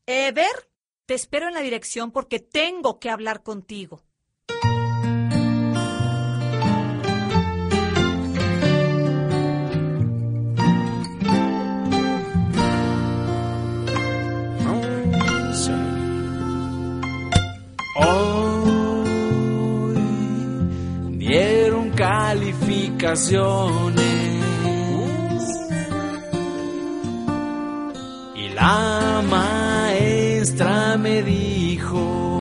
Ever, te espero en la dirección porque tengo que hablar contigo. Hoy dieron calificaciones y la maestra me dijo: